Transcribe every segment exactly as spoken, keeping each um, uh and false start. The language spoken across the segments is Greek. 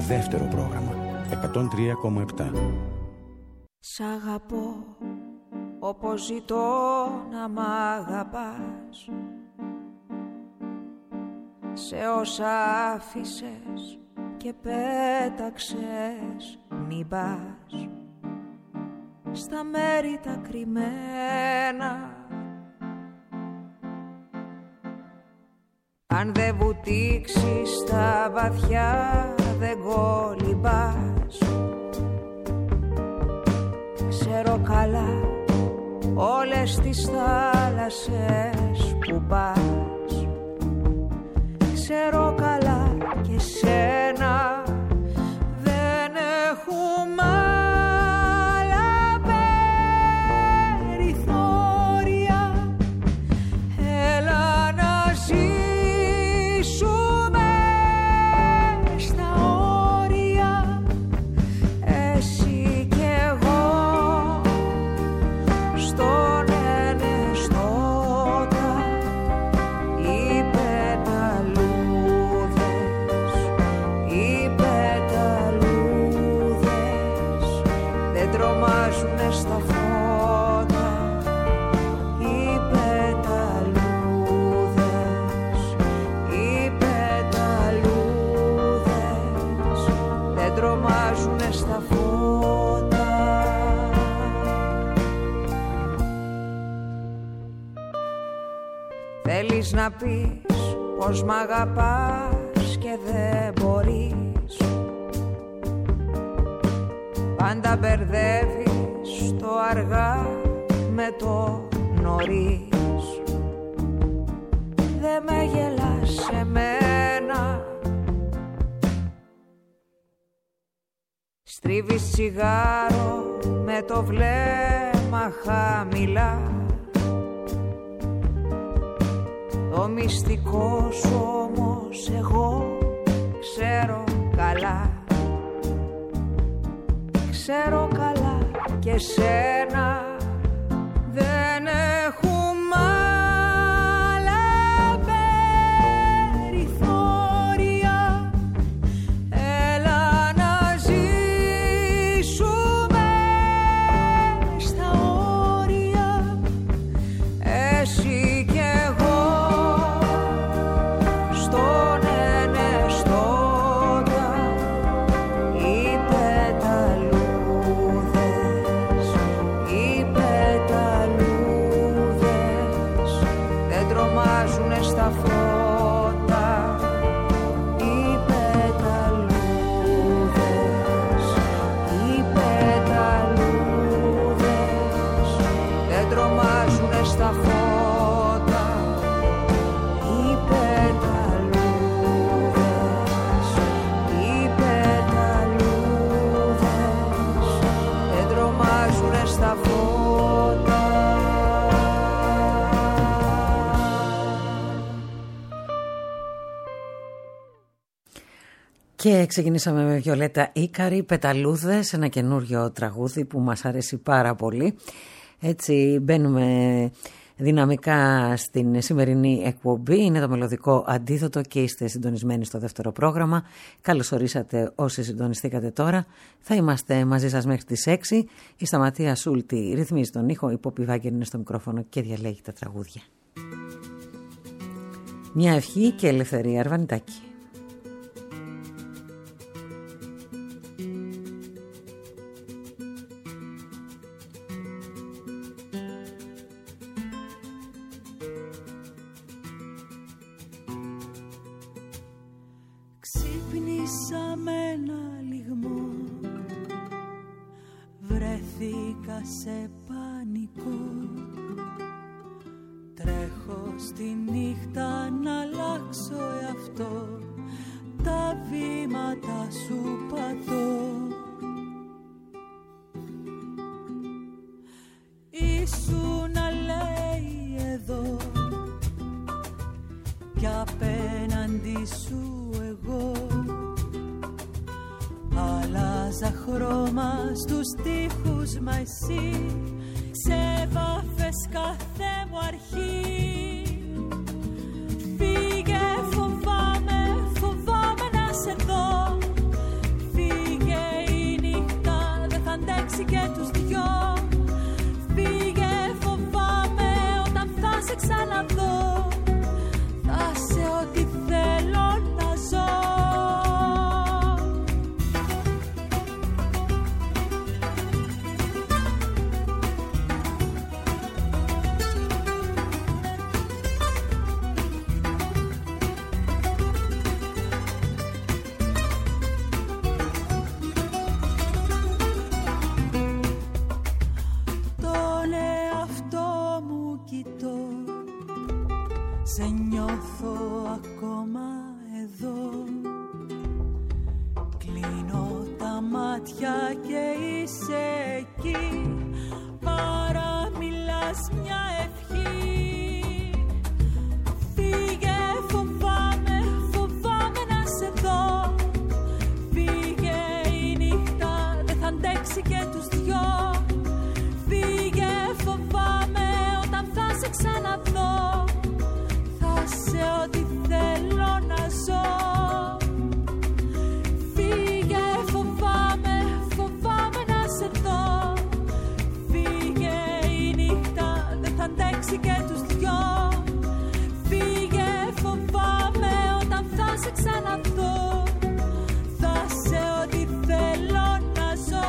δεύτερο πρόγραμμα εκατόν τρία κόμμα επτά. Σ' αγαπώ όπως ζητώ να μ' αγαπάς, σε όσα άφησες και πέταξες μην πας, στα μέρη τα κρυμμένα. Αν δεν βουτήξεις στα βαθιά δεν κολυμπάς. Ξέρω καλά όλες τις θάλασσες που πας. Ξέρω καλά και σένα δεν έχουμε άλλα περιθώρια. Έλα να ζήσουμε στα όρια, εσύ κι εγώ, στον ενεστώτα οι πεταλούδες, οι πεταλούδες δεν τρομάζουνε στα φώτα. Οι πεταλούδες, οι πεταλούδες δεν τρομάζουνε στα φώτα. Θέλεις να πεις πως μ' αγαπάς και δεν μπορείς. Πάντα μπερδεύεις το αργά με το νωρίς. Δε με γελάς σε μένα, στρίβεις τσιγάρο με το βλέμμα χαμηλά. Το μυστικό σου όμως εγώ ξέρω καλά. Ξέρω καλά και σένα δεν έχουμε άλλα περιθώρια. Έλα να ζήσουμε στα όρια, εσύ κι εγώ, στον ενεστώτα οι πεταλούδες, οι πεταλούδες δεν τρομάζουνε στα φώτα. Οι πεταλούδες, οι πεταλούδες δεν τρομάζουνε στα φώτα. Οι πεταλούδες, οι πεταλούδες δεν τρομάζουνε στα φώτα. Και ξεκινήσαμε με Βιολέτα Ίκαρη, Πεταλούδες, ένα καινούριο τραγούδι που μας αρέσει πάρα πολύ. Έτσι μπαίνουμε δυναμικά στην σημερινή εκπομπή. Είναι το μελωδικό αντίδοτο και είστε συντονισμένοι στο δεύτερο πρόγραμμα. Καλώς ορίσατε όσοι συντονιστήκατε τώρα. Θα είμαστε μαζί σας μέχρι τις έξι. Η Σταματία Σούλτη ρυθμίζει τον ήχο, η Πόπη Βάγκερ είναι στο μικρόφωνο και διαλέγει τα τραγούδια. Μια ευχή και ελευθερία, Αρβανιτάκη. Ξύπνησα με ένα λιγμό, βρέθηκα σε πανικό. Τρέχω στη νύχτα να αλλάξω εαυτό, τα βήματα σου πατώ. Ήσουν να λέει εδώ κι απέναντι σου εγώ. Άλλαζα χρώμα στους τοίχους, μα εσύ ξεβάφες κάθε μου αρχή. Φύγε, φοβάμαι, φοβάμαι να σε δω. μάτια και είσαι εκεί. Παραμιλάς μια ευχή. Φύγε, φοβάμαι, φοβάμαι να σε δω. Φύγε, η νύχτα δεν θα αντέξει και τους δυο. Φύγε, φοβάμαι, όταν θα σε ξαναδώ θα σε ό,τι θέλω να ζω. Φύγε, φοβάμαι, φοβάμαι να σε δω. Φύγε, η νύχτα δεν θα αντέξει και τους δυο. Φύγε, φοβάμαι, όταν θα σε ξαναδώ θα σε ό,τι θέλω να ζω.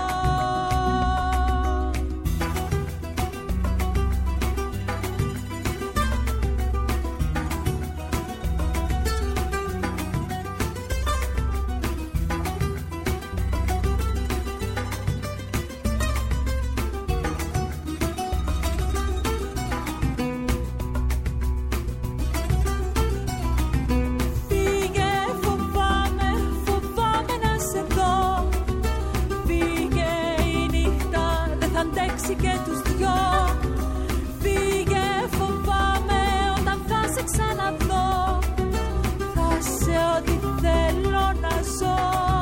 Και τους δυο. Φύγε, φοβάμαι, όταν θα σε ξαναδώ θα σε ό,τι θέλω να ζω.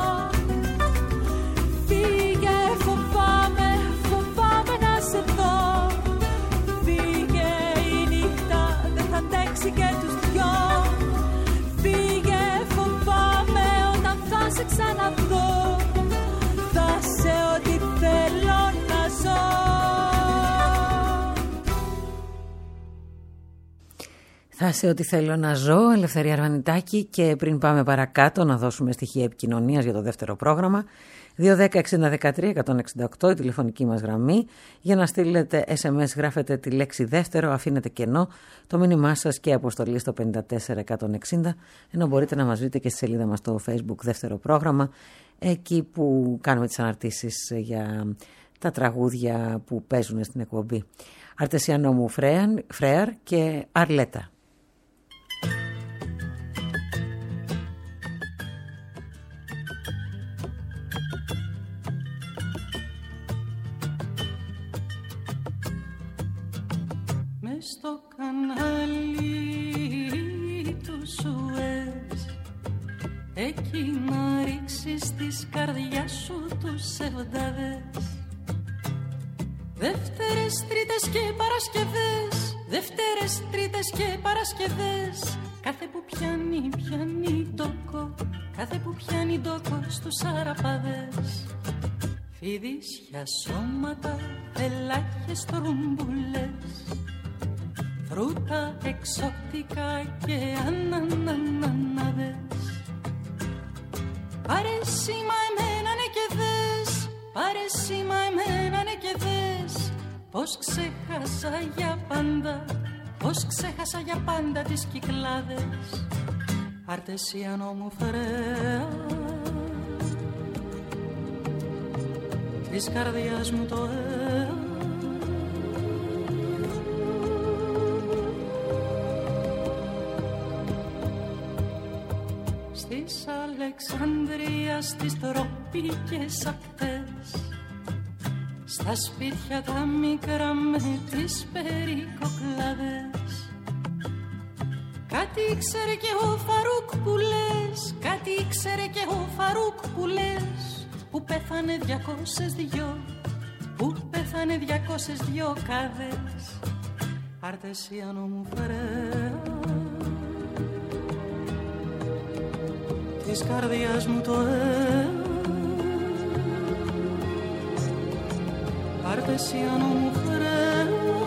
Φύγε, φοβάμαι, φοβάμαι να σε δω. Φύγε, η νύχτα δεν θα αντέξει και τους δυο. Φύγε, φοβάμαι, όταν θα σε ξαναδώ θα σε ό,τι θέλω να ζω. Θα σε ό,τι θέλω να ζω, Ελευθερία Αρβανιτάκη. Και πριν πάμε παρακάτω να δώσουμε στοιχεία επικοινωνίας για το δεύτερο πρόγραμμα, δύο δέκα εξήντα δεκατρία εκατόν εξήντα οκτώ η τηλεφωνική μας γραμμή. Για να στείλετε ες εμ ες γράφετε τη λέξη δεύτερο, αφήνετε κενό το μήνυμά σας και αποστολή στο πέντε τέσσερα εκατόν εξήντα, ενώ μπορείτε να μας βρείτε και στη σελίδα μας στο Facebook δεύτερο πρόγραμμα, εκεί που κάνουμε τις αναρτήσεις για τα τραγούδια που παίζουν στην εκπομπή. Αρτεσιανό μου Φρέαρ και Αρλέτα. Μες στο κανάλι του Σουέζ εκεί να ρίξεις της καρδιάς σου τους σεβδάδες. Δευτέρες, Τρίτες και Παρασκευές, Δευτέρες, Τρίτες και Παρασκευές. Κάθε που πιάνει, πιάνει τόκο, κάθε που πιάνει τόκο στους αραπάδες. Φιδίσια σώματα, φελάχες, τρουμπουλές, φρούτα εξωτικά και ανανανάδες. Πάρε σήμα εμένα ναι και δες, πάρε σήμα εμένα ναι και δες. Πως ξέχασα για πάντα, πως ξέχασα για πάντα τις Κυκλάδες. Αρτεσιανό μου Φρέα, της καρδιάς μου το αίμα. Της Αλεξανδρίας στις τροπικές ακτές, στα σπίτια τα μικρά με τις περικοκλάδες. Κάτι ήξερε και ο Φαρούκ που λες, κάτι ήξερε και ο Φαρούκ που λες, που πέθανε διακόσες δυο, που πέθανε διακόσες δυο κάδες. Αρτεσιανό μου Φρέα, της καρδιάς μου το αίμα. Αρτεσιανό μου Φρέα,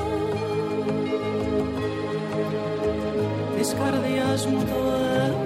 της καρδιάς μου το αίμα.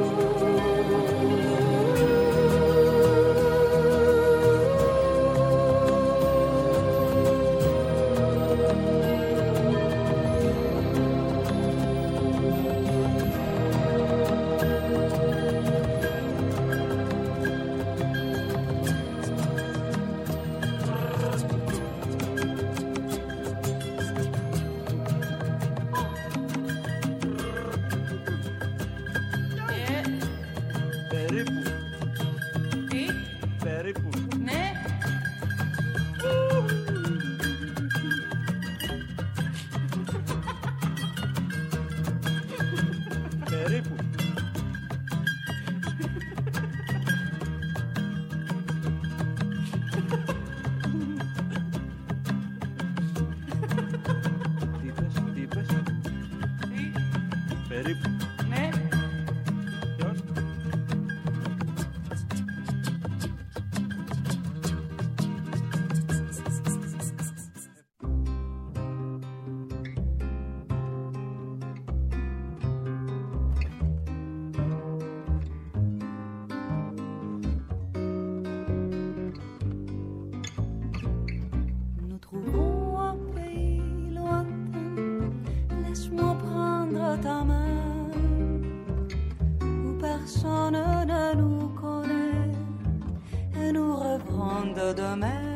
personne ne nous connaît et nous rêverons de demain.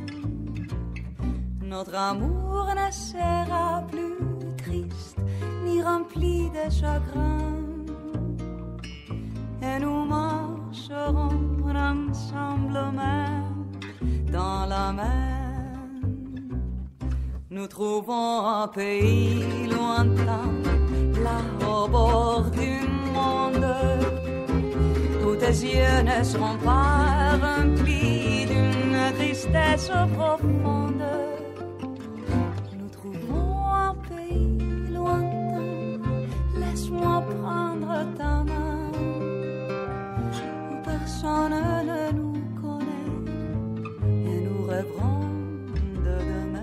Notre amour ne sera plus triste ni rempli de chagrin. Et nous marcherons ensemble main dans la main. Nous trouvons un pays lointain, là au bord du monde, où tes yeux ne seront pas remplis d'une tristesse profonde. Nous trouvons un pays lointain, laisse-moi prendre ta main, où personne ne nous connaît et nous rêverons de demain.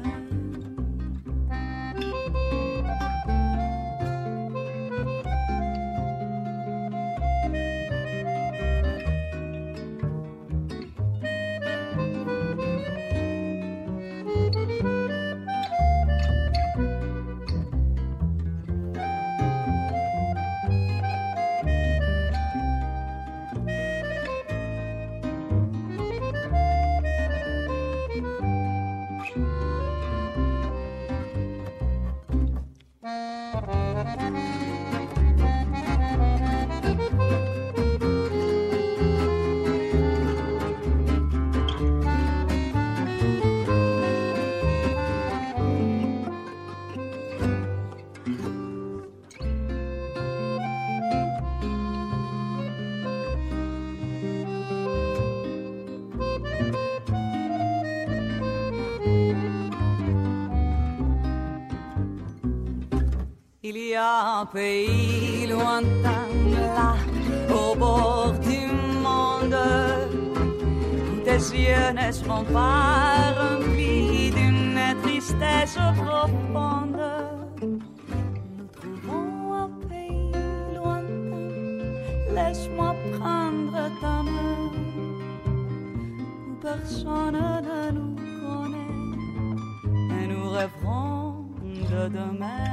Il y a un pays lointain là, au bord du monde, où tes yeux ne seront pas remplis d'une tristesse profonde. Nous trouvons un pays lointain, laisse-moi prendre ta main, où personne ne nous connaît et nous rêverons de demain.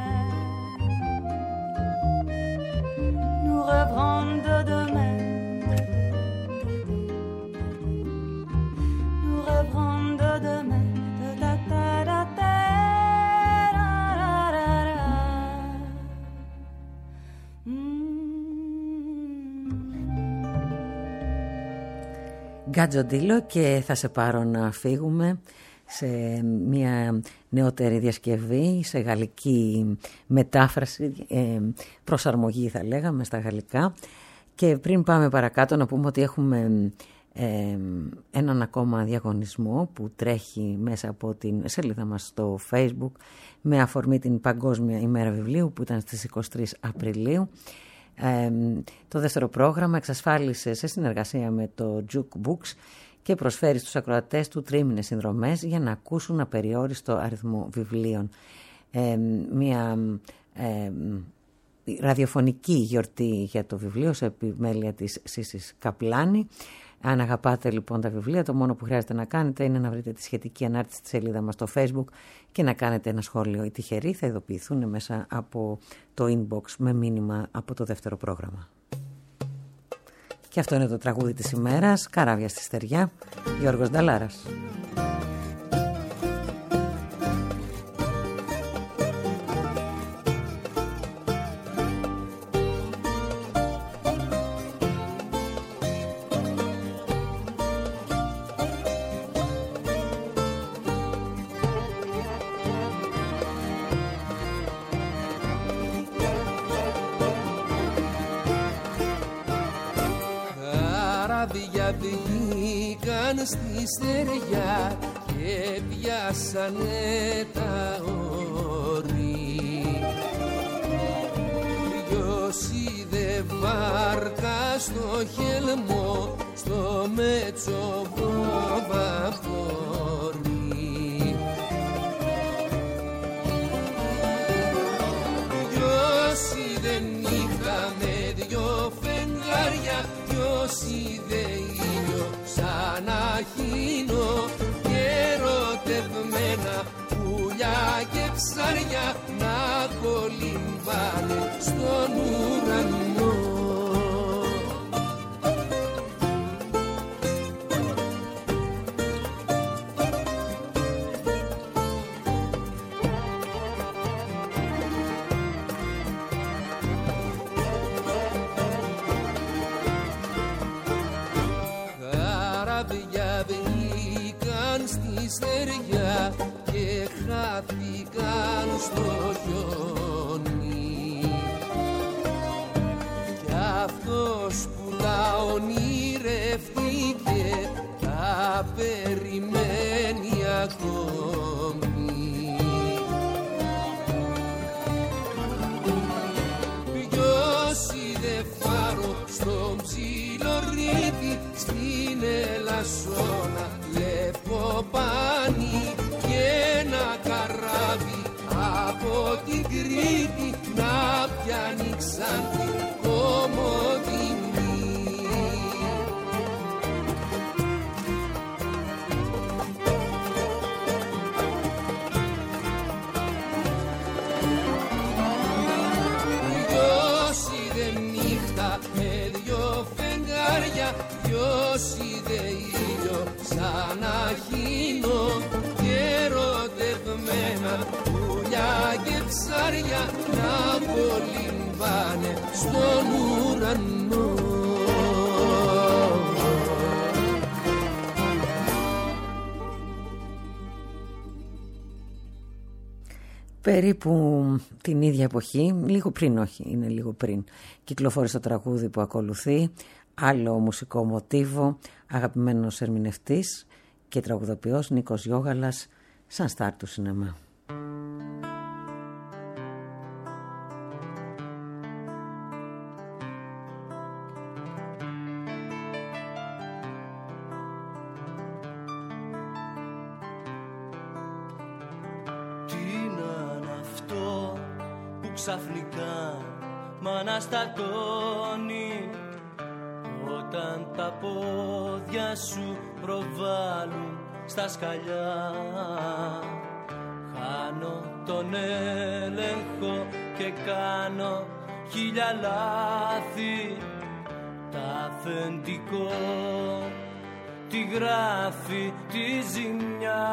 Nous rêverons de demain. Nous rêverons de demain. De ta ta ta ta ra ra ra ra. Γκάτζο Ντίλο, και θα σε πάρω να φύγουμε σε μια νεότερη διασκευή, σε γαλλική μετάφραση, ε, προσαρμογή θα λέγαμε στα γαλλικά. Και πριν πάμε παρακάτω να πούμε ότι έχουμε ε, έναν ακόμα διαγωνισμό που τρέχει μέσα από την σελίδα μας στο Facebook με αφορμή την Παγκόσμια ημέρα βιβλίου που ήταν στις είκοσι τρεις Απριλίου. Ε, το δεύτερο πρόγραμμα εξασφάλισε σε συνεργασία με το Juke Books και προσφέρει στους ακροατές του τρίμηνες συνδρομές για να ακούσουν απεριόριστο αριθμό βιβλίων. Ε, μια ε, ραδιοφωνική γιορτή για το βιβλίο σε επιμέλεια της Σύσης Καπλάνη. Αν αγαπάτε λοιπόν τα βιβλία, το μόνο που χρειάζεται να κάνετε είναι να βρείτε τη σχετική ανάρτηση στη σελίδα μας στο Facebook και να κάνετε ένα σχόλιο. Οι τυχεροί θα ειδοποιηθούν μέσα από το inbox με μήνυμα από το δεύτερο πρόγραμμα. Και αυτό είναι το τραγούδι της ημέρας, Καράβια στη Στεριά, Γιώργος Νταλάρας. Βγήκαν στη στεριά και πιάσανε τα όρη. Ποιος είδε βάρκα στο χελμό, στο μέτσοβο βαπόρι. Ποιος είδε νύχτα με δυο φεγγάρια, ποιος είδε σαν αχίνο και ερωτευμένα πουλιά και ψάρια να κολυμβάνε στον ουρανό. αστέρια και χάθηκαν στο χιόνι. Κι αυτός που τα ονειρευτήκε τα περιμένει ακόμη. Ποιος είδε φάρο στον ψιλορρίτη, στην Ελασσόνα λευκοπάνη, και ένα καράβι από την Κρήτη να πιάνει Ξάνθη Κομοτηνή. Ποιος είδε νύχτα με δυο φεγγάρια, ποιος είδε ήλιο σαν αχίνο, και ερωτευμένα πουλιά και ψάρια να κολυμπάνε στον ουρανό. Περίπου την ίδια εποχή, λίγο πριν, όχι, είναι λίγο πριν, κυκλοφόρησε το τραγούδι που ακολουθεί, άλλο μουσικό μοτίβο, αγαπημένος ερμηνευτής και τραγουδοποιός Νίκος Γιώγαλας, σαν στάρ του σινεμά. Ξαφνικά μ' αναστατώνει όταν τα πόδια σου προβάλλουν στα σκαλιά. Χάνω τον έλεγχο και κάνω χίλια λάθη. Τ' αφεντικό τη γράφει τη ζημιά.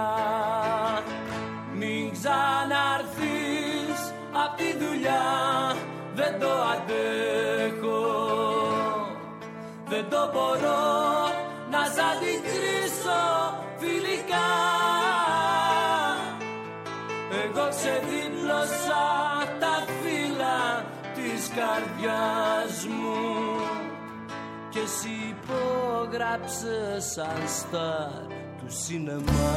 Μην ξαναρθείς απ' τη δουλειά, δεν το αντέχω, δεν το μπορώ να σ' αντικρίσω φιλικά. Εγώ ξεδίπλωσα τα φύλλα της καρδιάς μου και εσύ υπόγραψες σαν στάρ του σινεμά.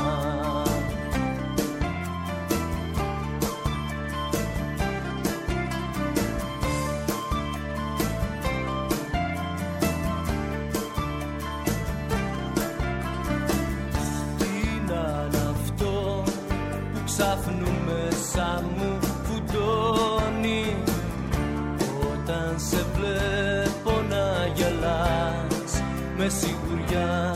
Ξάφνου μέσα μου φουντώνει όταν σε βλέπω να γελάς με σιγουριά.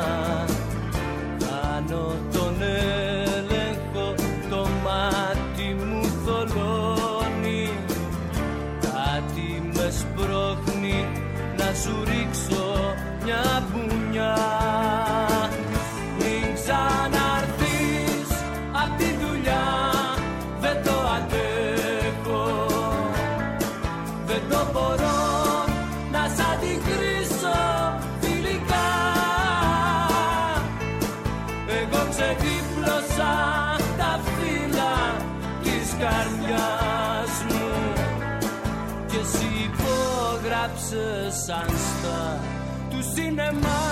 Κάνω τον έλεγχο, το μάτι μου θολώνει, κάτι με σπρώχνει να σου ρίξω μια μπουνιά. Μην ξαναρθείς απ' τη δουλειά, δεν το αντέχω, δεν το μπορώ να σ' αντικρίσω φιλικά. Εγώ ξεδίπλωσα τα φύλλα της καρδιάς μου και εσύ υπόγραψες σαν στάρ του σινεμά.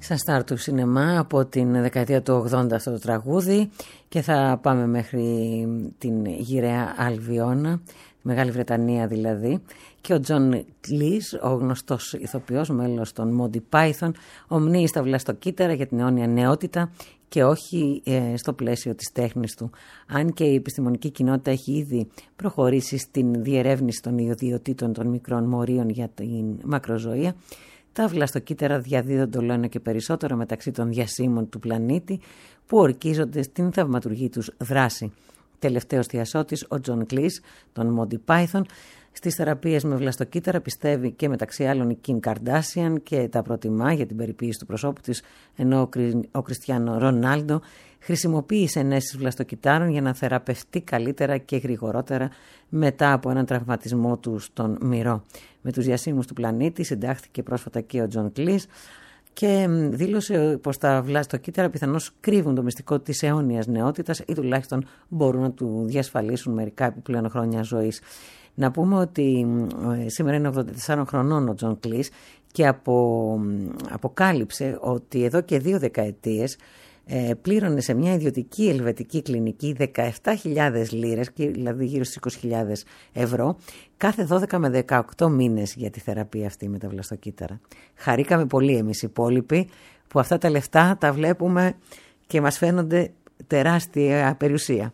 σαν στάρ του σινεμά από την δεκαετία του ογδόντα αυτό το τραγούδι, και θα πάμε μέχρι την γυραιά Αλβιώνα, Μεγάλη Βρετανία δηλαδή, και ο Τζον Κλις, ο γνωστός ηθοποιός, μέλος των Monty Python, ομνύει στα βλαστοκύτταρα για την αιώνια νεότητα και όχι ε, στο πλαίσιο της τέχνης του. Αν και η επιστημονική κοινότητα έχει ήδη προχωρήσει στην διερεύνηση των ιδιωτήτων των μικρών μορίων για την μακροζωία, τα βλαστοκύτταρα διαδίδονται όλο ένα και περισσότερο μεταξύ των διασύμων του πλανήτη που ορκίζονται στην θαυματουργή τους δράση. Τελευταίος θειασότης, ο Τζον Κλις, των Monty Python, στις θεραπείες με βλαστοκύτταρα πιστεύει και μεταξύ άλλων η Kim Kardashian και τα προτιμά για την περιποίηση του προσώπου της, ενώ ο Κριστιάνο Ρονάλντο χρησιμοποίησε ενέσεις βλαστοκυττάρων για να θεραπευτεί καλύτερα και γρηγορότερα μετά από έναν τραυματισμό του στον μυρό. Με τους διασύμους του πλανήτη συντάχθηκε πρόσφατα και ο Τζον Κλις και δήλωσε πως τα βλαστοκύτταρα πιθανώς κρύβουν το μυστικό της αιώνιας νεότητας ή τουλάχιστον μπορούν να του διασφαλίσουν μερικά επιπλέον χρόνια ζωής. Να πούμε ότι σήμερα είναι ογδόντα τεσσάρων χρονών ο Τζον Κλις και απο, αποκάλυψε ότι εδώ και δύο δεκαετίες ε, πλήρωνε σε μια ιδιωτική ελβετική κλινική δεκαεπτά χιλιάδες λίρες, δηλαδή γύρω στις είκοσι χιλιάδες ευρώ, κάθε δώδεκα με δεκαοκτώ μήνες για τη θεραπεία αυτή με τα βλαστοκύτταρα. Χαρήκαμε πολύ εμείς οι υπόλοιποι που αυτά τα λεφτά τα βλέπουμε και μας φαίνονται τεράστια περιουσία.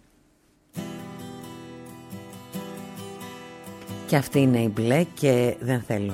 Και αυτή είναι η Μπλε και δεν θέλω.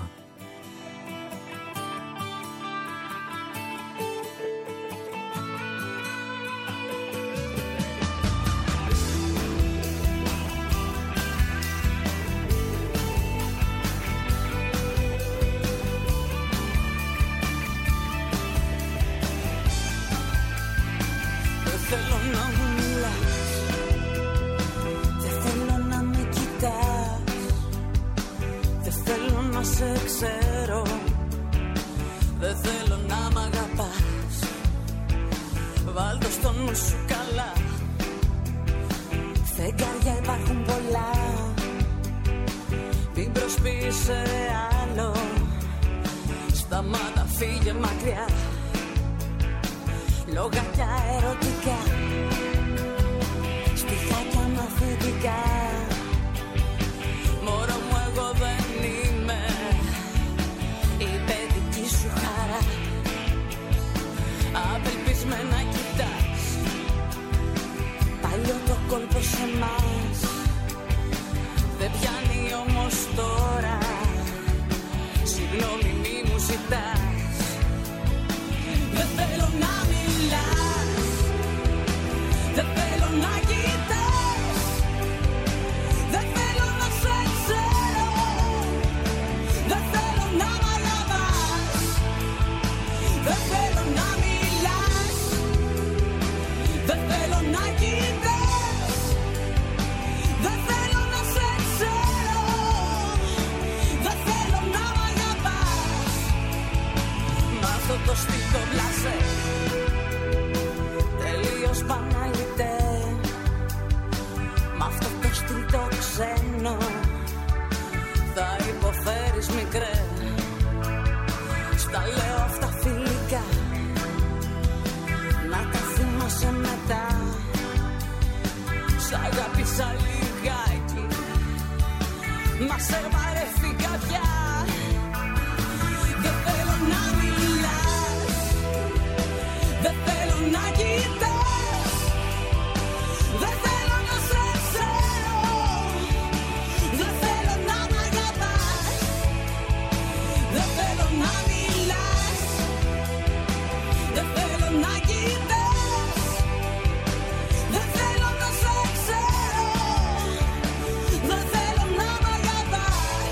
Δεν θέλω να μ' αγαπάς.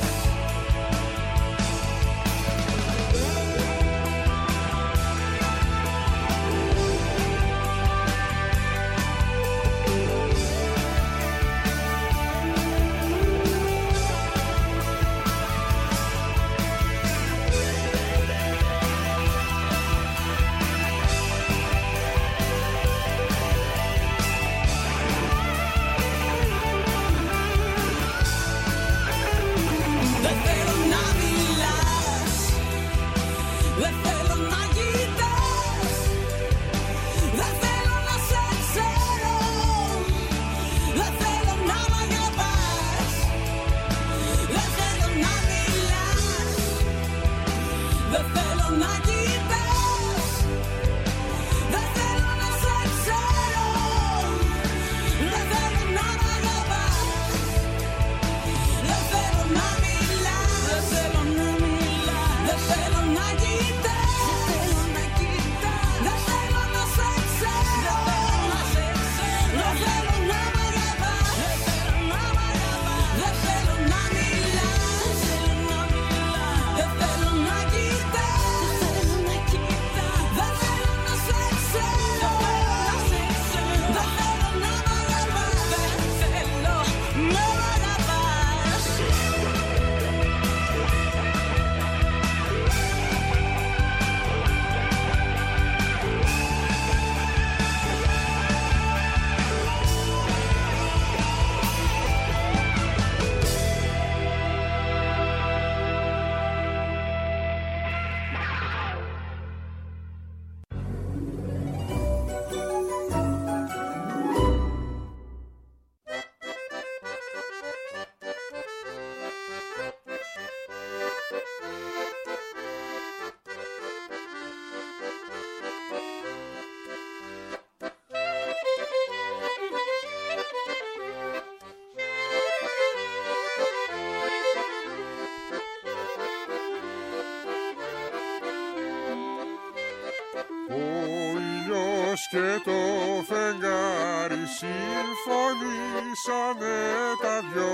και το φεγγάρι συμφωνήσανε τα δυο.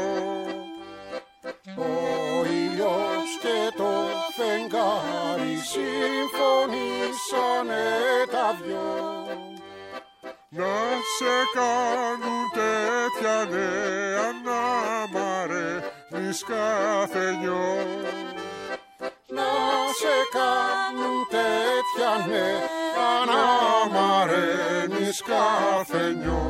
Ο ήλιος και το φεγγάρι συμφωνήσανε τα δυο. Να σε κάνουν τέτοια νέα να μ' αρένεις καθενιό. Να σε κάνουν τέτοια νέα να μ' αρένεις καθενιό.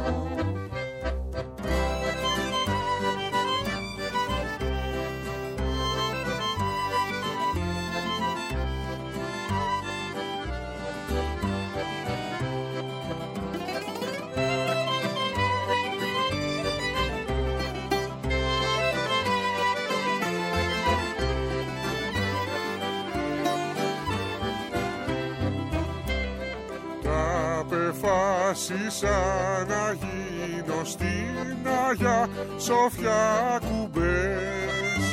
Απεφάσισα να γίνω στην Αγιά Σοφιά κουμπές.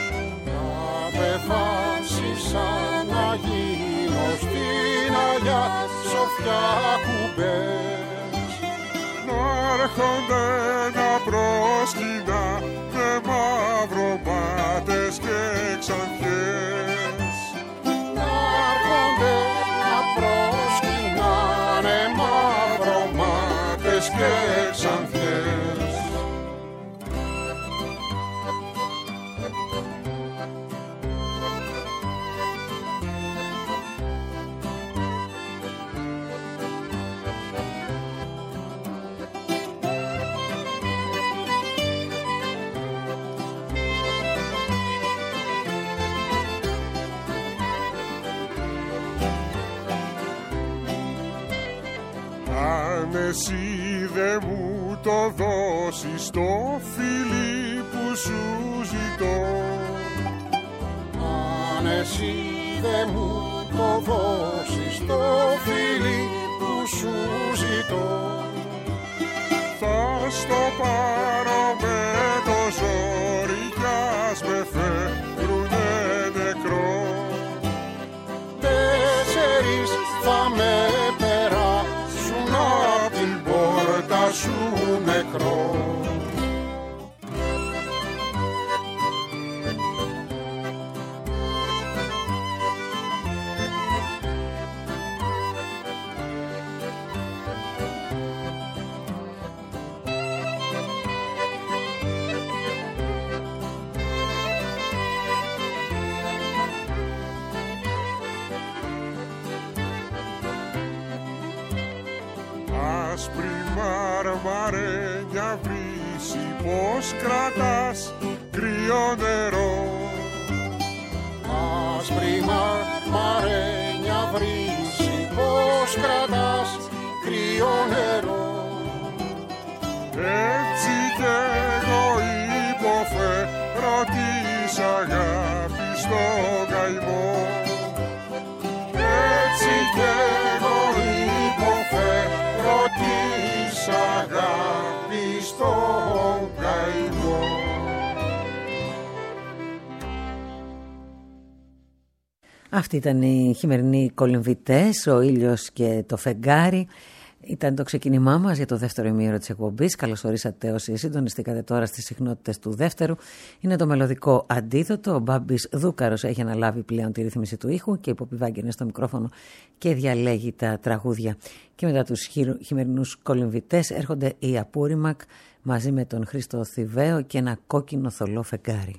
Απεφάσισα να γίνω στην Αγιά Σοφιά κουμπές. Να έρχονται να προσκυνά με μαυρομάτες και ξανθιές. Να έρχονται να προσκυνάνε μαυρομάτες και ξανθιές. Αν εσύ δε μου το δώσεις το φιλί που σου ζητώ. Αν εσύ δε μου το δώσεις το φιλί που σου ζητώ. Θα στο πάρω με το ζόρι κι ας με φεύγουνε νεκρό. Τέσσερις θα με περάσουν απ' την πόρτα σου νεκρό. Άσπρη μαρμαρένια βρύση, πώς κρατάς κρύο νερό. Άσπρη μαρμαρένια βρύση, πώς κρατάς κρύο νερό. Έτσι κι εγώ υποφέρω της αγάπης στο καημό. Έτσι κι εγώ υποφέρω της αγάπης στο καημό. Αυτοί ήταν οι χειμερινοί κολυμβητές, ο ήλιος και το φεγγάρι. Ήταν το ξεκίνημά μας για το δεύτερο ημίωρο της εκπομπής. Καλώς ορίσατε όσοι συντονιστήκατε τώρα στις συχνότητες του δεύτερου. Είναι το μελωδικό αντίδοτο. Ο Μπάμπης Δούκαρος έχει αναλάβει πλέον τη ρύθμιση του ήχου και η Ποπή Βάγκη είναι στο μικρόφωνο και διαλέγει τα τραγούδια. Και μετά τους χειμερινούς κολυμβητές έρχονται οι Απούριμακ μαζί με τον Χρήστο Θηβαίο και ένα κόκκινο θολό φεγγάρι.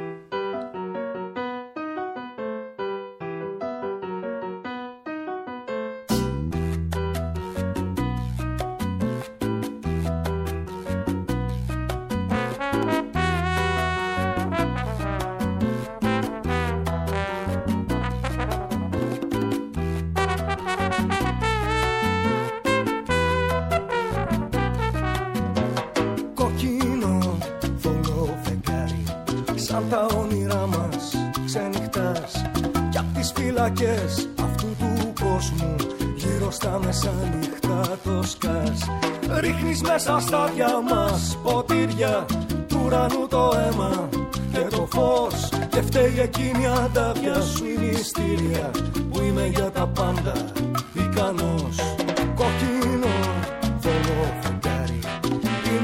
Αυτού του κόσμου γύρω στα μεσάνυχτα το σκάς. Ρίχνεις μέσα στα αυτιά μας ποτήρια του ουρανού το αίμα και το φως. Και φταίει εκείνη αντάβια σου η μυστήρια που είμαι για τα πάντα ικανός. Κόκκινο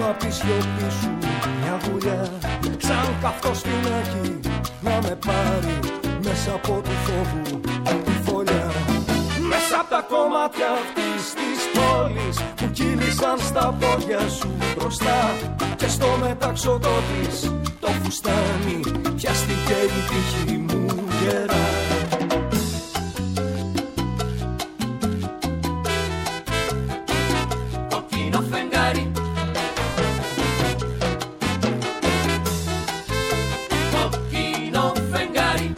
κάνω απ' τη σιωπή σου μια δουλειά. Σαν καυτό σφινάκι να με πάρει μέσα από του φόβου τη φωλιά. Μέσα απ' τα κομμάτια αυτής της πόλης που κύλησαν στα πόδια σου μπροστά. Και στο μεταξωτό της το φουστάνι πιάστηκε η τύχη μου γερά. Κοκκίνο φεγγάρι, κοκκίνο φεγγάρι,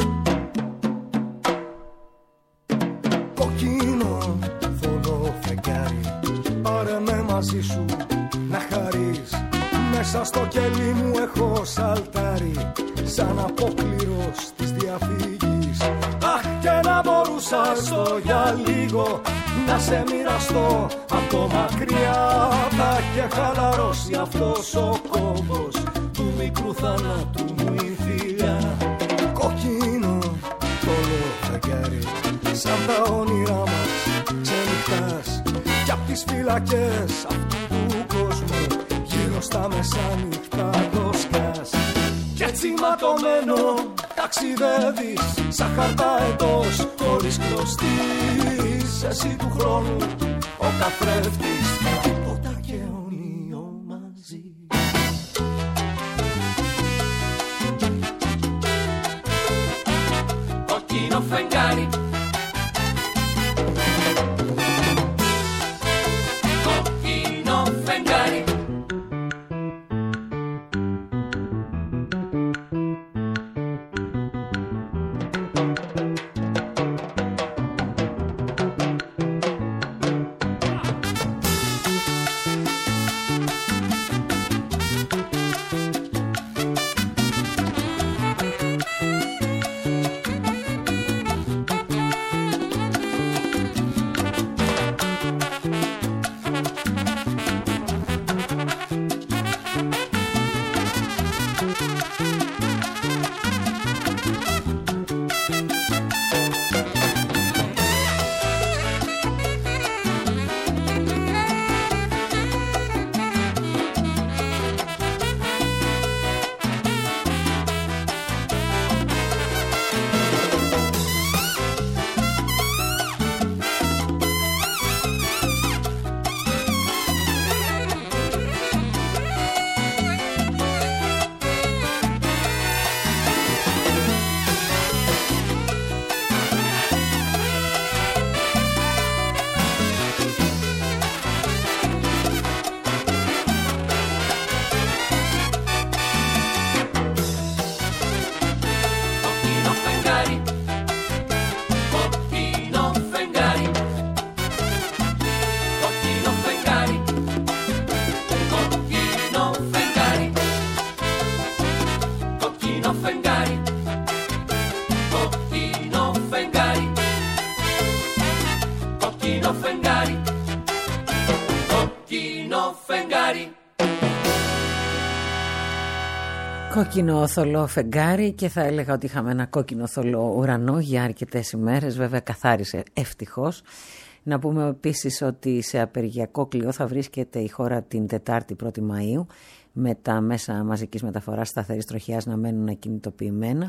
κοκκίνο θολό φεγγάρι, πάρε με μαζί σου να χαρείς. Μέσα στο κελί μου έχω σαλτάρι σαν απόκληρος της διαφύγης. Αχ, και να μπορούσα στο για λίγο να σε μοιραστώ από μακριά. Θα και χαλαρώσει αυτός ο κόμπος του μικρού θανάτου μου η θηλιά. Κοκκίνο θολό φεγγάρι, σαν τα όνειρά μας ξενυχτάς. Κι απ' τις φυλακές αυτού του κόσμου γύρω στα μεσάνυχτα το σκάς. Κι έτσι ματωμένο ταξιδεύεις σαν χαρτά εντός χωρίς κλωστής. Εσύ του χρόνου ο καθρέφτης, τίποτα και αιωνίο μαζί. κοκκίνο φεγγάρι, κοκκίνο φεγγάρι. Κόκκινο θολό φεγγάρι, και θα έλεγα ότι είχαμε ένα κόκκινο θολό ουρανό για αρκετές ημέρες. Βέβαια καθάρισε ευτυχώς. Να πούμε επίσης ότι σε απεργιακό κλειό θα βρίσκεται η χώρα την Τετάρτη πρώτη Μαΐου, με τα μέσα μαζικής μεταφοράς σταθερής τροχιάς να μένουν ακινητοποιημένα.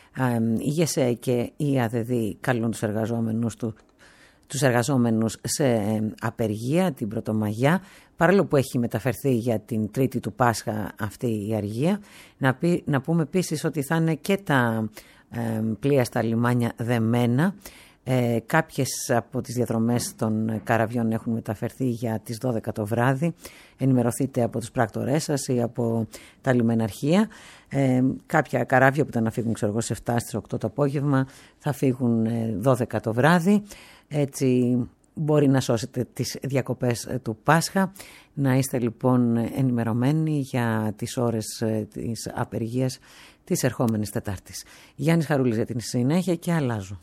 Η ΓΕΣΕ και η ΑΔΔ καλούν τους εργαζόμενους του τους εργαζόμενους σε απεργία την Πρωτομαγιά, παρόλο που έχει μεταφερθεί για την Τρίτη του Πάσχα αυτή η αργία. Να, πει, να πούμε επίσης ότι θα είναι και τα ε, πλοία στα λιμάνια δεμένα. Ε, κάποιες από τις διαδρομές των καραβιών έχουν μεταφερθεί για τις δώδεκα το βράδυ. Ενημερωθείτε από τους πράκτορές σας ή από τα λιμεναρχεία. Ε, κάποια καράβια που ήταν να φύγουν ξέρω, σε εφτά στις οκτώ το απόγευμα θα φύγουν ε, δώδεκα το βράδυ. Έτσι μπορεί να σώσετε τις διακοπές του Πάσχα. Να είστε λοιπόν ενημερωμένοι για τις ώρες της απεργίας της ερχόμενης Τετάρτης. Γιάννης Χαρούλης για την συνέχεια και αλλάζω.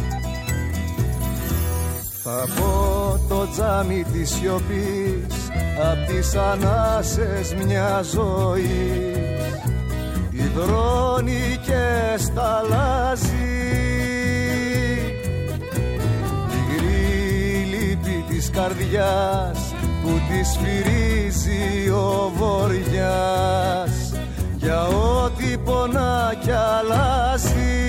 Από το τζάμι της σιωπής απ' τις ανάσες μια ζωή, υδρώνει και σταλάζει η υγρή λύπη της καρδιάς που τη σφυρίζει ο βοριάς για ό,τι πονά κι αλλάζει.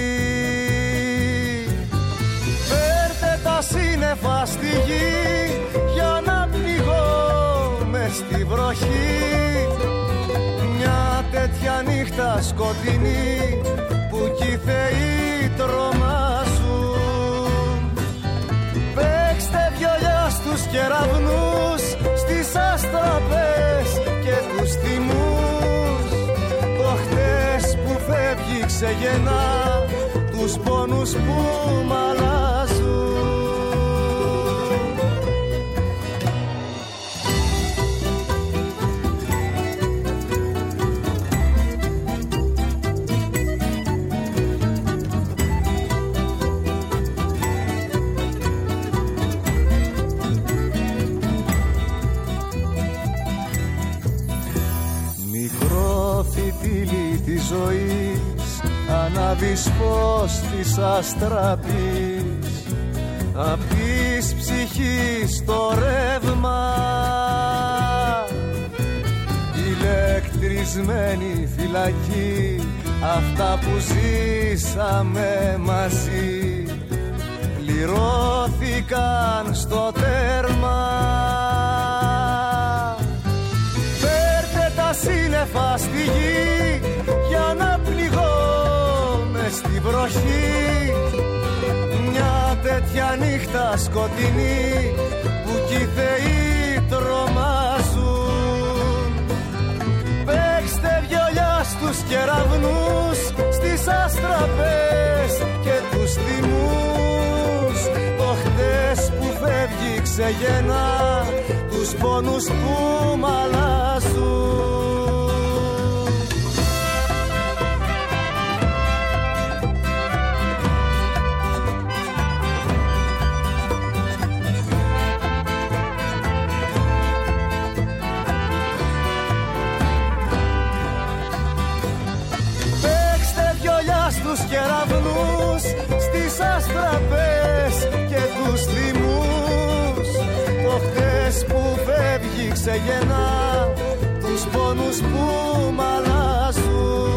Φέρτε τα σύννεφα στη γη για να πληγώ μες στη βροχή, μια τέτοια νύχτα σκοτεινή που κι οι θεοί τρομάζουν. Παίξτε βιολιά στους κεραυνούς, στις αστραπές και τους θυμούς, το χτες που φεύγει ξεγεννά τους πόνους που μ' αλλάζουν. Φυτίλη της ζωής ανάβεις φως της αστραπής, απ' της ψυχής το ρεύμα, ηλεκτρισμένη φυλακή, αυτά που ζήσαμε μαζί πληρώθηκαν στο τέρμα. Σύννεφα στη γη για να πληγώ μες στη βροχή, μια τέτοια νύχτα σκοτεινή που κι οι θεοί τρομάζουν. Παίξτε βιολιά στους κεραυνούς, στις αστραπές και τους θυμούς, το χτες που φεύγει ξεγεννά τους πόνους που μ' αλλάζουν. Στους κεραυνούς, στις αστραπές και τους θυμούς, το χτες που φεύγει ξεγεννά τους πόνους που μ' αλλάζουν.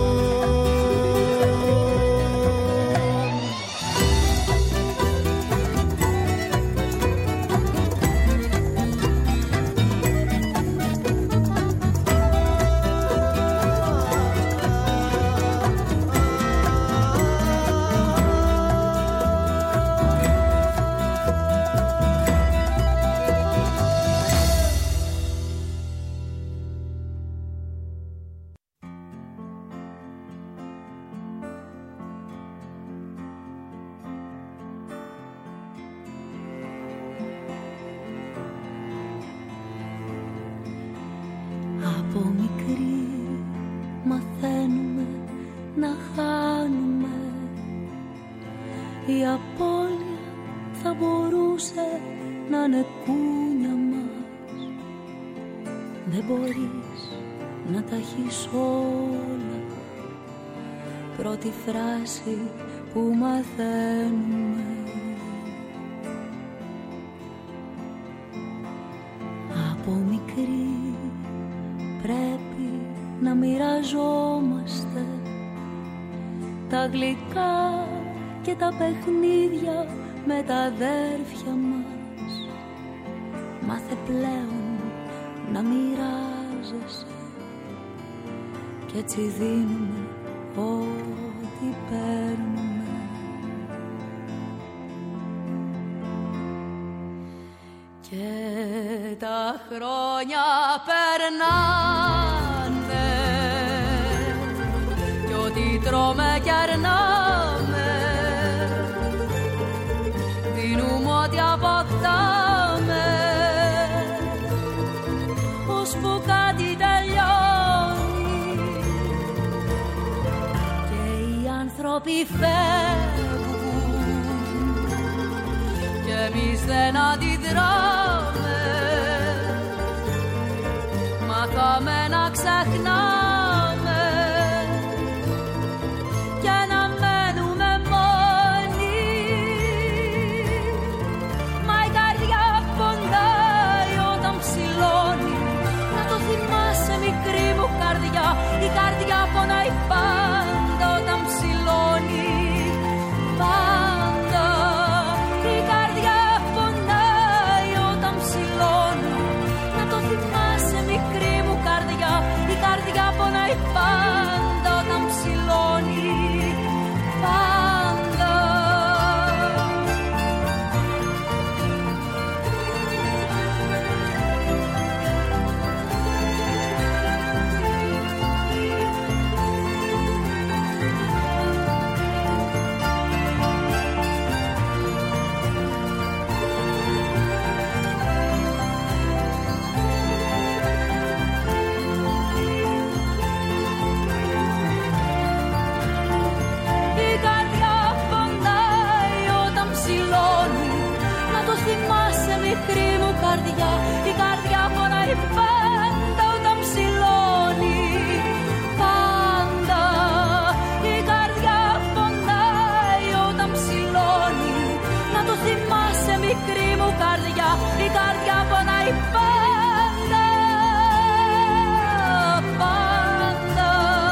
Από μικρή μαθαίνουμε να χάνουμε, η απώλεια θα μπορούσε να είναι κούνια μας. Δεν μπορείς να τα έχεις όλα, πρώτη φράση που μαθαίνουμε. Από μικρή πρέπει να μοιραζόμαστε τα γλυκά και τα παιχνίδια με τα αδέρφια μας. Μάθε πλέον να μοιράζεσαι κι έτσι δίνουμε ό,τι παίρνουμε. Και τα χρόνια περνάνε κι ό,τι τρώμε κι αρνάμε, δίνουμε ό,τι αποκτάμε, ώσπου κάτι τελειώνει και οι άνθρωποι φεύγουν κι εμείς δεν αντιδράμε, πονάει πάντα όταν ψηλώνει, πάντα. Μικρή μου καρδιά, η καρδιά πονάει πάντα όταν ψηλώνει, πάντα. Η καρδιά πονάει όταν ψηλώνει, να το θυμάσαι μικρή μου καρδιά, η καρδιά πονάει πάντα, πάντα.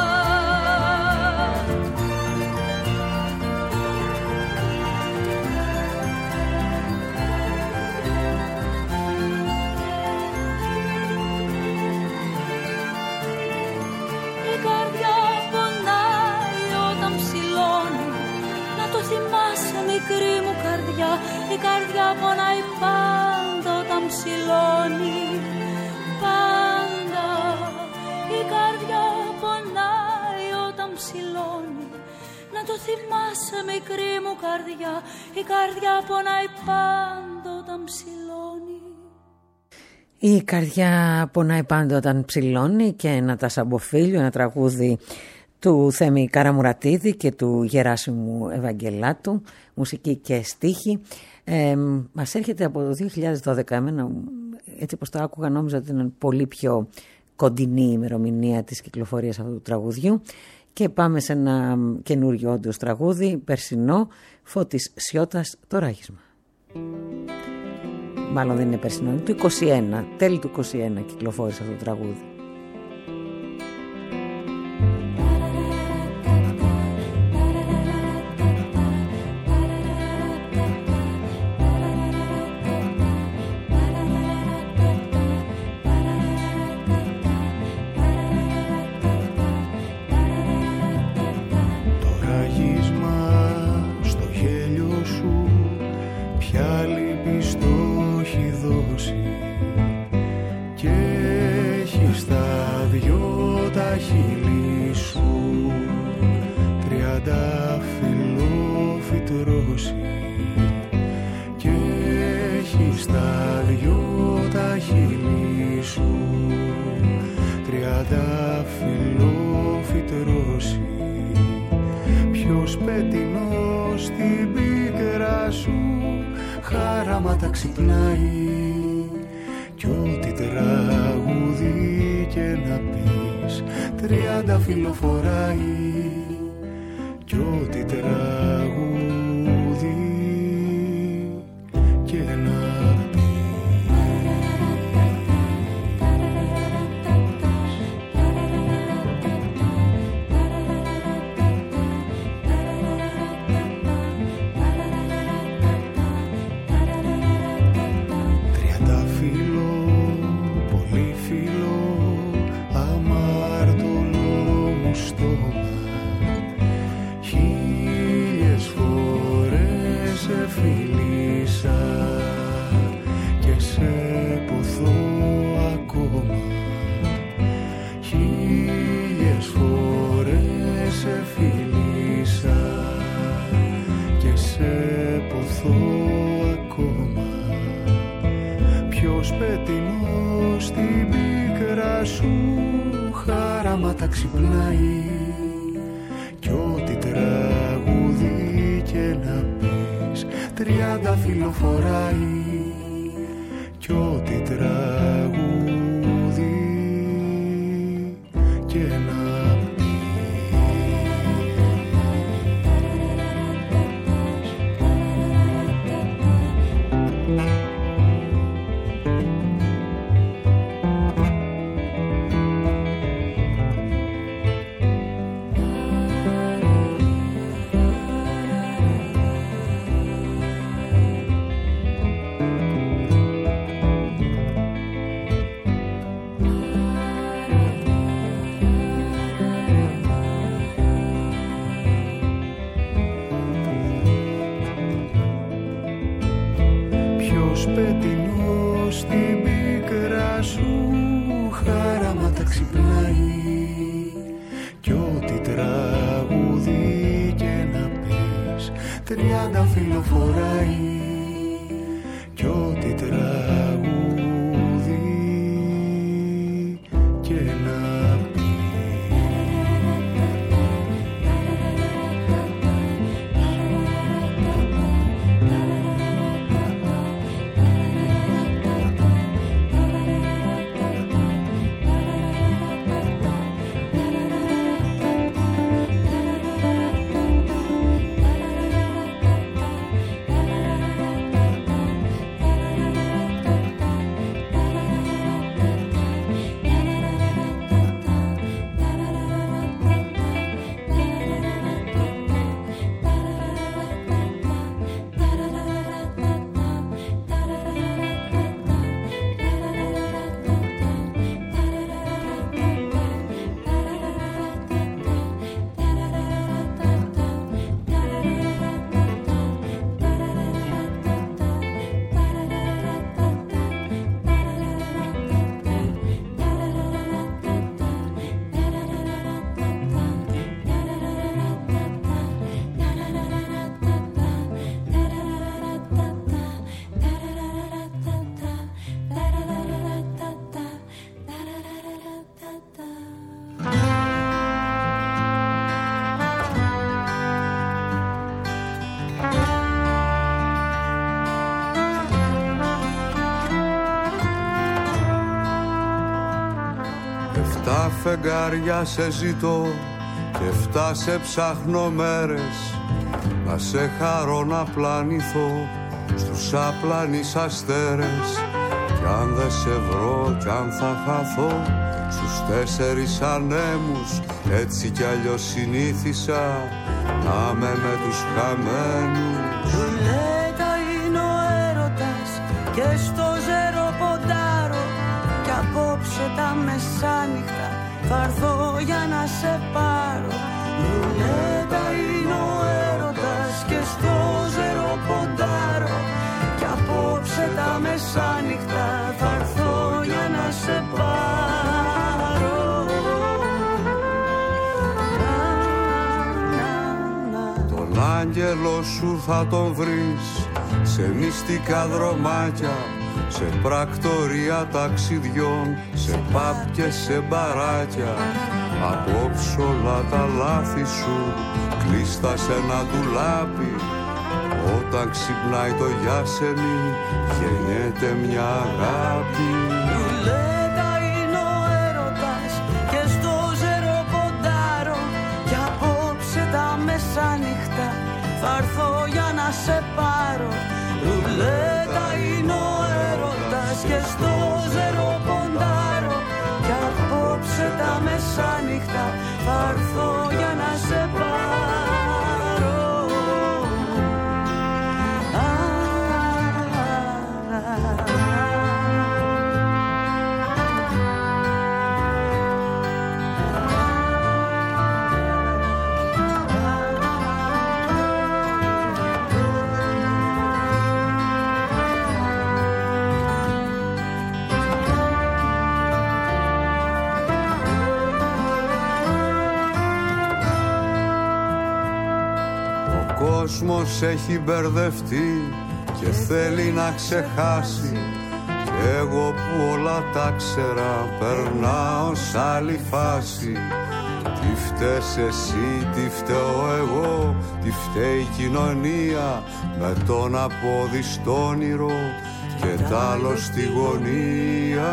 Μικρή μου καρδιά, η καρδιά πονάει πάντα όταν ψηλώνει, πάντα. Η καρδιά πονάει όταν ψηλώνει, να το θυμάσαι μικρή μου καρδιά, η καρδιά πονάει πάντα όταν ψηλώνει. Η καρδιά πονάει πάντα όταν ψηλώνει και ένα τασαμποφίλιο, ένα τραγούδι του Θέμη Καραμουρατίδη και του Γεράσιμου Ευαγγελάτου, μουσική και στίχη. Ε, μας έρχεται από το δύο χιλιάδες δώδεκα. Εμένα, έτσι όπως το άκουγα, νόμιζα ότι είναι πολύ πιο κοντινή η ημερομηνία της κυκλοφορίας αυτού του τραγουδιού. Και πάμε σε ένα καινούριο όντως τραγούδι, περσινό, Φώτης Σιώτας, το ράγισμα. Μάλλον δεν είναι περσινό, είναι του είκοσι ένα, τέλη του είκοσι ένα κυκλοφόρησε αυτό το τραγούδι. Ξυπνάει κι ό,τι τραγούδι και να πεις τριάντα φιλοφοράει κι ό,τι τραγούδι και να πεις. Ξυπνάει κι ό,τι τραγούδι και να πεις τριάντα φιλοφοράει κι ό,τι τραγούδι και να πεις. τριάντα φύλλο φοράει κι ό,τι τραγούδι και να πει. Εφτά φεγγάρια σε ζητώ και εφτά σε ψάχνω μέρες, να σε χαρώ να πλανηθώ στους άπλανης αστέρες. Κι αν δεν σε βρω κι αν θα χαθώ στους τέσσερις ανέμους, έτσι κι αλλιώς συνήθισα να με με τους χαμένους. Ρουλέτα είναι ο έρωτας και στο ζέρο ποντάρω, κι απόψε τα μεσάνυχτα θα έρθω για να σε πάρω. Ρουλέτα είναι ο έρωτας και στο ζέρο ποντάρω, κι απόψε τα μεσάνυχτα θα έρθω για να σε πάρω. Τον άγγελο σου θα τον βρεις σε μυστικά δρομάκια, σε πρακτορία ταξιδιών, σε παπ και σε μπαράκια. Απόψε όλα τα λάθη σου κλείστα σε ένα ντουλάπι. Όταν ξυπνάει το γιάσεμι γεννιέται μια αγάπη. Ρουλέτα είναι ο έρωτας και στο ζέρο ποντάρω, κι απόψε τα μεσάνυχτα θα έρθω για να σε πάρω. Ρουλέτα είναι ο έρωτας και στο ζέρο ποντάρω, κι απόψε τα μεσάνυχτα θα έρθω για να σε πάρω. Ο κόσμος έχει μπερδευτεί και θέλει να ξεχάσει, κι εγώ που όλα τα ξέρα περνάω σ' άλλη φάση. Τι φταίς εσύ, τι φταίω εγώ, τι φταίει η κοινωνία, με τον απόδειστο όνειρο και τ' άλλο στη γωνία.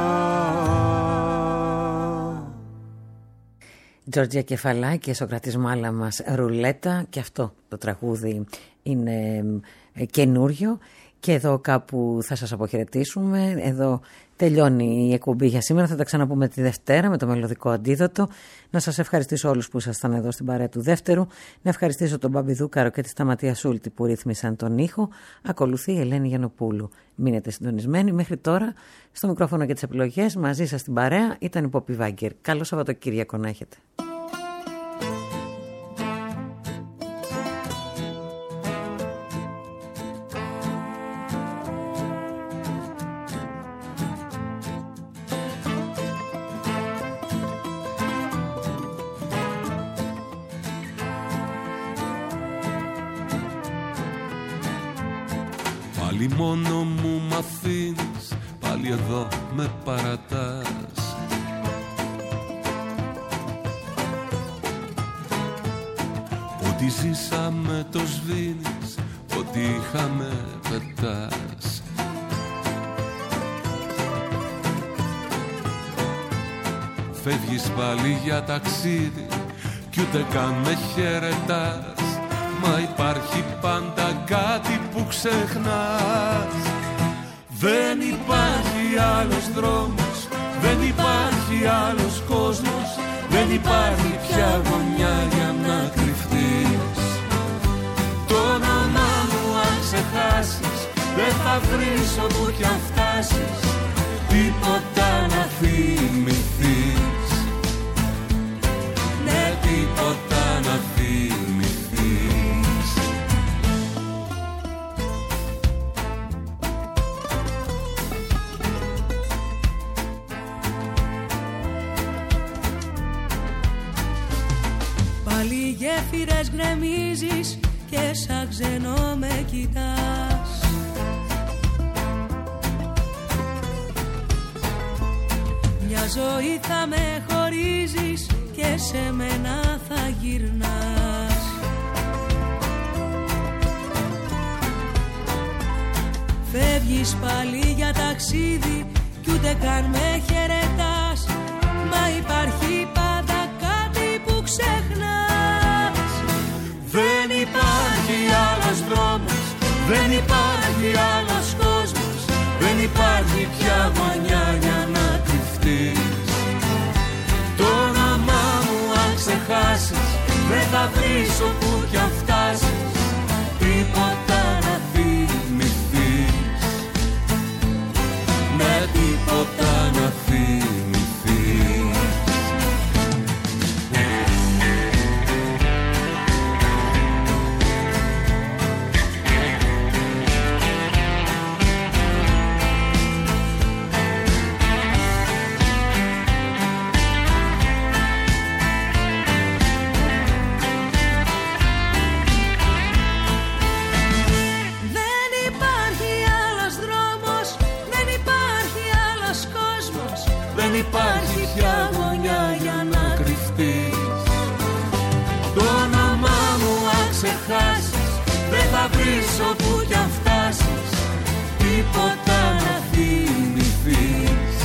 Τζόρτζια Κεφαλάκη, Σοκρατής Μάλαμας, Ρουλέτα, και αυτό το τραγούδι είναι καινούριο. Και εδώ κάπου θα σας αποχαιρετήσουμε. Εδώ τελειώνει η εκπομπή για σήμερα. Θα τα ξαναπούμε τη Δευτέρα με το μελωδικό αντίδοτο. Να σας ευχαριστήσω όλους που ήσασταν εδώ στην παρέα του Δεύτερου. Να ευχαριστήσω τον Μπάμπη Δούκαρο και τη Σταματία Σούλτη που ρύθμισαν τον ήχο. Ακολουθεί η Ελένη Γιαννοπούλου. Μείνετε συντονισμένοι. Μέχρι τώρα στο μικρόφωνο και τις επιλογές μαζί σας στην παρέα ήταν η Πόπη Βάγκερ. Καλό Σαββατοκύριακο να έχετε. Πάλι μόνο μου μ' αφήνεις, πάλι εδώ με παρατάς. Ό,τι ζήσαμε το σβήνεις, ό,τι είχαμε πετάς. Φεύγεις πάλι για ταξίδι κι ούτε καν με χαιρετάς. Μα υπάρχει πάντα κάτι που ξεχνάς. Δεν υπάρχει άλλος δρόμος, δεν υπάρχει άλλος κόσμος, δεν υπάρχει πια γωνιά για να κρυφτείς. Το όνομά μου αν ξεχάσεις, δεν θα βρεις όπου κι αν φτάσεις τίποτα να θυμηθείς. Ναι, τίποτα να θυμηθείς. Πάλι γέφυρες γκρεμίζεις και σαν ξενό με κοιτάς. Μια ζωή θα με χωρίζεις και σε μένα θα γυρνάς. Φεύγεις πάλι για ταξίδι κι ούτε καν με χαιρετάς. Μα υπάρχει πάντα κάτι που ξεχνάς. Δεν υπάρχει άλλος δρόμος, δεν υπάρχει άλλος κόσμος, δεν υπάρχει πια γωνιά για να κρυφτείς. Το όνομά μου αν ξεχάσεις, δεν θα βρεις όπου κι αν φτάσεις τίποτα να θυμηθείς. Με τίποτα να θυμηθείς. Δεν υπάρχει πια γωνιά για να κρυφτείς. Το όνομά μου αν ξεχάσεις, δεν θα βρεις όπου κι αν φτάσεις τίποτα να θυμηθείς.